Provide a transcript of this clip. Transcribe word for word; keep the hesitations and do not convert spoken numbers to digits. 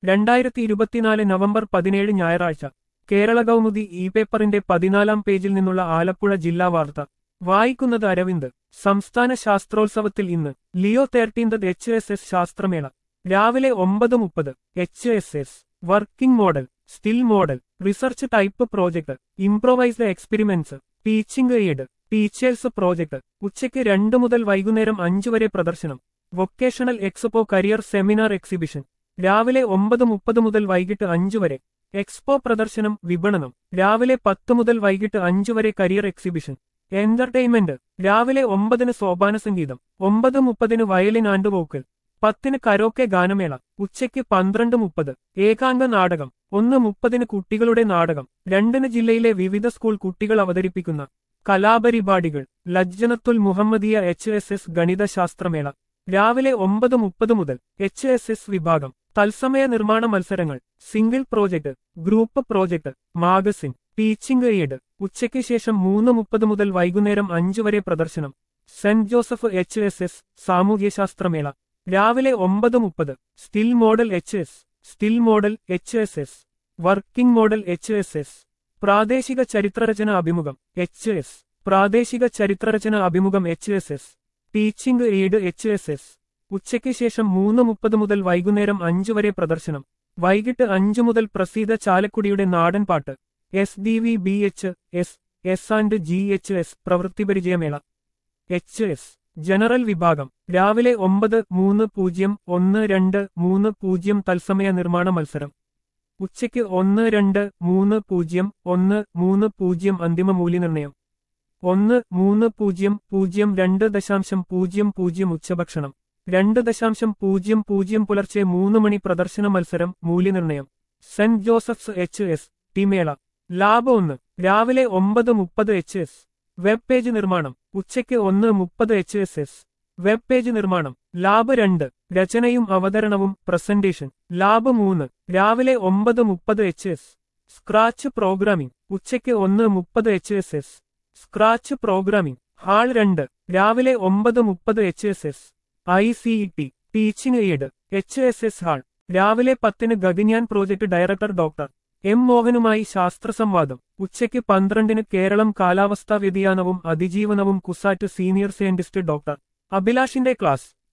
രണ്ടായിരത്തി ഇരുപത്തിനാല് നവംബർ പതിനേഴ് ഞായറാഴ്ച കേരള കൗമുദി ഇ പേപ്പറിന്റെ പതിനാലാം പേജിൽ നിന്നുള്ള ആലപ്പുഴ ജില്ലാ വാർത്ത വായിക്കുന്നത് അരവിന്ദ്. സംസ്ഥാന ശാസ്ത്രോത്സവത്തിൽ ഇന്ന് Leo thirteenth H S S ശാസ്ത്രമേള രാവിലെ ഒമ്പത് മുപ്പത്. H S S working model, still model, research type project, improvised experiments, teaching aid, teachers project. ഉച്ചയ്ക്ക് രണ്ട് മുതൽ വൈകുന്നേരം അഞ്ചു വരെ പ്രദർശനം. Vocational expo career seminar exhibition രാവിലെ ഒമ്പത് മുപ്പത് മുതൽ വൈകിട്ട് അഞ്ചു വരെ. എക്സ്പോ പ്രദർശനം, വിപണനം രാവിലെ പത്ത് മുതൽ വൈകിട്ട് അഞ്ചു വരെ. Career exhibition. എന്റർടൈൻമെന്റ് രാവിലെ ഒമ്പതിന് സോപാന സംഗീതം, ഒമ്പത് മുപ്പതിന് വയലിൻ ആൻഡ് വോക്കൽ, പത്തിന് കരോക്കെ ഗാനമേള. ഉച്ചയ്ക്ക് പന്ത്രണ്ട് മുപ്പത് ഏകാംഗ നാടകം, ഒന്ന് മുപ്പതിന് കുട്ടികളുടെ നാടകം, രണ്ടിന് ജില്ലയിലെ വിവിധ സ്കൂൾ കുട്ടികൾ അവതരിപ്പിക്കുന്ന കലാപരിപാടികൾ. Lajnathul Muhammadiya H S S ഗണിതശാസ്ത്രമേള രാവിലെ ഒമ്പത് മുപ്പത് മുതൽ. എച്ച് എസ് എസ് വിഭാഗം തത്സമയ നിർമ്മാണ മത്സരങ്ങൾ, single project, group project, magazine, teaching aid. ഉച്ചയ്ക്ക് ശേഷം മൂന്ന് മുപ്പത് മുതൽ വൈകുന്നേരം അഞ്ചു വരെ പ്രദർശനം. Saint Joseph H S S സാമൂഹ്യശാസ്ത്രമേള രാവിലെ ഒമ്പത് മുപ്പത്. Still model H S still model H S S working model H S S പ്രാദേശിക ചരിത്രരചന അഭിമുഖം എച്ച് എസ് പ്രാദേശിക ചരിത്രരചന അഭിമുഖം H S S teaching aid H S S. ഉച്ചയ്ക്ക് ശേഷം മൂന്ന് മുപ്പത് മുതൽ വൈകുന്നേരം അഞ്ചു വരെ പ്രദർശനം. വൈകിട്ട് അഞ്ചു മുതൽ പ്രസീത ചാലക്കുടിയുടെ നാടൻ പാട്ട്. S D V B H S S and G H S പ്രവൃത്തിപരിചയമേള. എച്ച് എസ് ജനറൽ വിഭാഗം രാവിലെ ഒമ്പത് മൂന്ന് പൂജ്യം ഒന്ന് രണ്ട് മൂന്ന് പൂജ്യം തത്സമയ നിർമ്മാണ മത്സരം. ഉച്ചയ്ക്ക് ഒന്ന് രണ്ട് മൂന്ന് പൂജ്യം ഒന്ന് മൂന്ന് പൂജ്യം അന്തിമ മൂല്യനിർണ്ണയം. ഒന്ന് മൂന്ന് പൂജ്യം പൂജ്യം രണ്ട് ദശാംശം പൂജ്യം പൂജ്യം ഉച്ചഭക്ഷണം. രണ്ട് ദശാംശം പൂജ്യം പൂജ്യം പുലർച്ചെ മൂന്ന് മണി പ്രദർശന മത്സരം, മൂല്യനിർണ്ണയം. സെന്റ് ജോസഫ്സ് എച്ച് എസ് ടിമേള ലാബ് ഒന്ന് രാവിലെ ഒമ്പത് മുപ്പത്. എച്ച് എസ് വെബ് പേജ് നിർമ്മാണം. ഉച്ചയ്ക്ക് ഒന്ന് മുപ്പത്. H S S web page നിർമ്മാണം. ലാബ് രണ്ട് രചനയും അവതരണവും പ്രസന്റേഷൻ. ലാബ് മൂന്ന് രാവിലെ ഒമ്പത് മുപ്പത്. H S scratch programming. ഉച്ചയ്ക്ക് ഒന്ന് മുപ്പത്. H S S scratch programming. Hall രണ്ട് രാവിലെ ഒമ്പത് മുപ്പത്. H S S I C E T teaching aid. H S S hall രാവിലെ പത്തിന് Gaganyaan project director doctor M മോഹനുമായി ശാസ്ത്രസംവാദം. ഉച്ചയ്ക്ക് പന്ത്രണ്ടിന് കേരളം കാലാവസ്ഥാ വ്യതിയാനവും അതിജീവനവും CUSAT senior scientist doctor അഭിലാഷിന്റെ class.